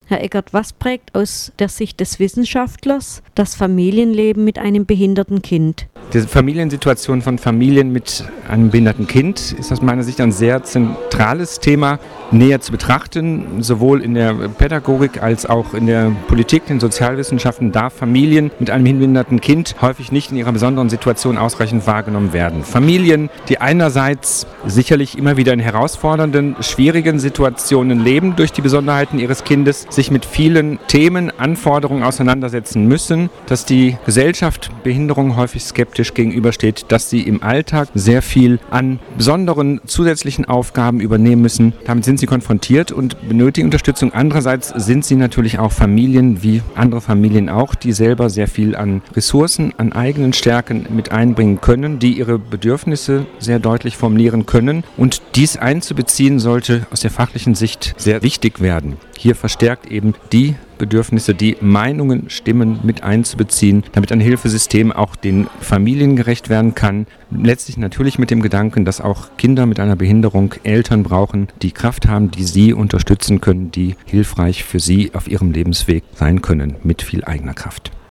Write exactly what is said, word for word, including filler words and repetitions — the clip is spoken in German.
Herr Eckert, was prägt aus der Sicht des Wissenschaftlers das Familienleben mit einem behinderten Kind? Die Familiensituation von Familien mit einem behinderten Kind ist aus meiner Sicht ein sehr zentrales Thema, näher zu betrachten, sowohl in der Pädagogik als auch in der Politik, den Sozialwissenschaften, da Familien mit einem behinderten Kind häufig nicht in ihrer besonderen Situation ausreichend wahrgenommen werden. Familien, die einerseits sicherlich immer wieder in herausfordernden, schwierigen Situationen leben durch die Besonderheiten ihres Kindes, sich mit vielen Themen, Anforderungen auseinandersetzen müssen, dass die Gesellschaft Behinderung häufig skeptisch gegenübersteht, dass sie im Alltag sehr viel an besonderen zusätzlichen Aufgaben übernehmen müssen. Damit sind sie konfrontiert und benötigen Unterstützung. Andererseits sind sie natürlich auch Familien, wie andere Familien auch, die selber sehr viel an Ressourcen, an eigenen Stärken mit einbringen können, die ihre Bedürfnisse sehr deutlich formulieren können. Und dies einzubeziehen sollte aus der fachlichen Sicht sehr wichtig werden. Hier verstärkt eben die Bedürfnisse, die Meinungen, Stimmen mit einzubeziehen, damit ein Hilfesystem auch den Familien gerecht werden kann. Letztlich natürlich mit dem Gedanken, dass auch Kinder mit einer Behinderung Eltern brauchen, die Kraft haben, die sie unterstützen können, die hilfreich für sie auf ihrem Lebensweg sein können, mit viel eigener Kraft.